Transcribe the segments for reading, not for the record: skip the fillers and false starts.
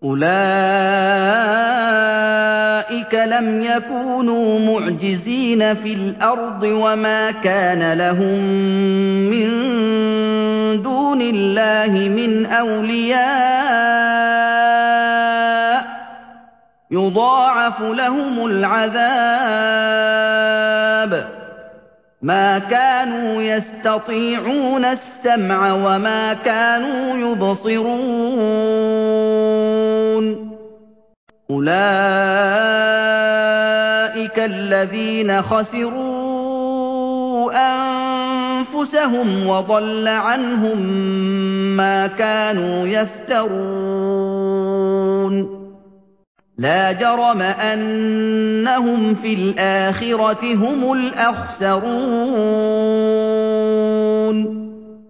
أُولَٰئِكَ لَمْ يَكُونُوا مُعْجِزِينَ فِي الْأَرْضِ وَمَا كَانَ لَهُم مِّن دُونِ اللَّهِ مِنْ أَوْلِيَاءَ ۘ يُضَاعَفُ لَهُمُ الْعَذَابُ ۚ مَا كَانُوا يَسْتَطِيعُونَ السَّمْعَ وَمَا كَانُوا يُبْصِرُونَ أُولَٰئِكَ الَّذِينَ خَسِرُوا أَنفُسَهُمْ وَضَلَّ عَنْهُم مَّا كَانُوا يَفْتَرُونَ لَا جَرَمَ أَنَّهُمْ فِي الْآخِرَةِ هُمُ الْأَخْسَرُونَ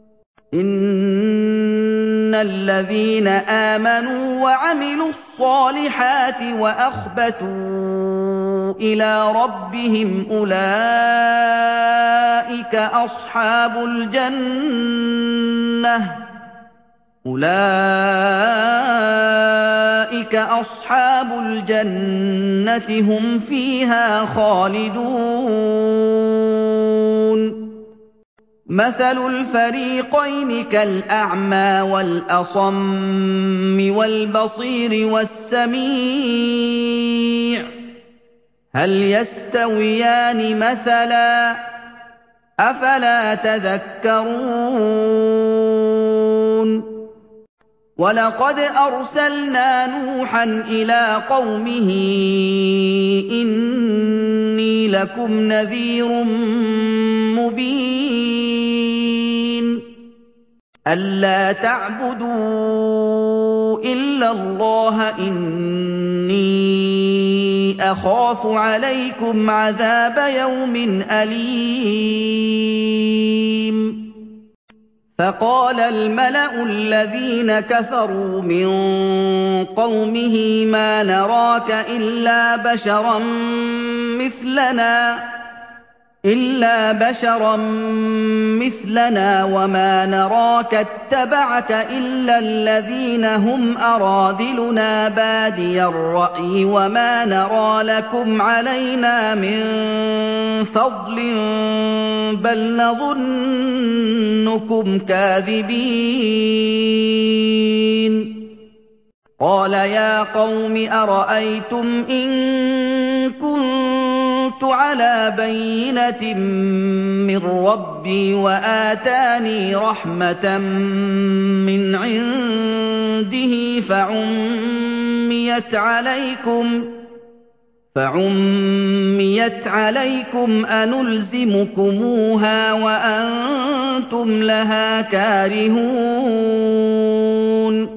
إِنَّ الَّذِينَ آمَنُوا وَعَمِلُوا الصَّالِحَاتِ وَأَخْبَتُوا إِلَىٰ رَبِّهِمْ أُولَٰئِكَ أَصْحَابُ الْجَنَّةِ هُمْ فِيهَا خَالِدُونَ مَثَلُ الْفَرِيقَيْنِ كَالْأَعْمَىٰ وَالْأَصَمِّ وَالْبَصِيرِ وَالسَّمِيعِ ۚ هَلْ يَسْتَوِيَانِ مَثَلًا ۚ أَفَلَا تَذَكَّرُونَ وَلَقَدْ أَرْسَلْنَا نُوحًا إِلَىٰ قَوْمِهِ إِنِّي لَكُمْ نَذِيرٌ مُّبِينٌ أَلَّا تَعْبُدُوا إِلَّا اللَّهَ إِنِّي أَخَافُ عَلَيْكُمْ عَذَابَ يَوْمٍ أَلِيمٍ فَقَالَ الْمَلَأُ الَّذِينَ كَفَرُوا مِن قَوْمِهِ مَا نَرَاكَ إِلَّا بَشَرًا مِّثْلَنَا وَمَا نَرَاكَ اتَّبَعَكَ إِلَّا الَّذِينَ هُمْ أَرَاذِلُنَا بَادِيَ الرَّأْيِ وَمَا نَرَىٰ لَكُمْ عَلَيْنَا مِن فَضْلٍ بَلْ نَظُنُّكُمْ كَاذِبِينَ قَالَ يَا قَوْمِ أَرَأَيْتُمْ إِن كُنتُ عَلَىٰ بَيِّنَةٍ مِّن رَّبِّي وَآتَانِي رَحْمَةً مِّنْ عِندِهِ فَعُمِّيَتْ عَلَيْكُمْ أَنُلْزِمُكُمُوهَا وَأَنتُمْ لَهَا كَارِهُونَ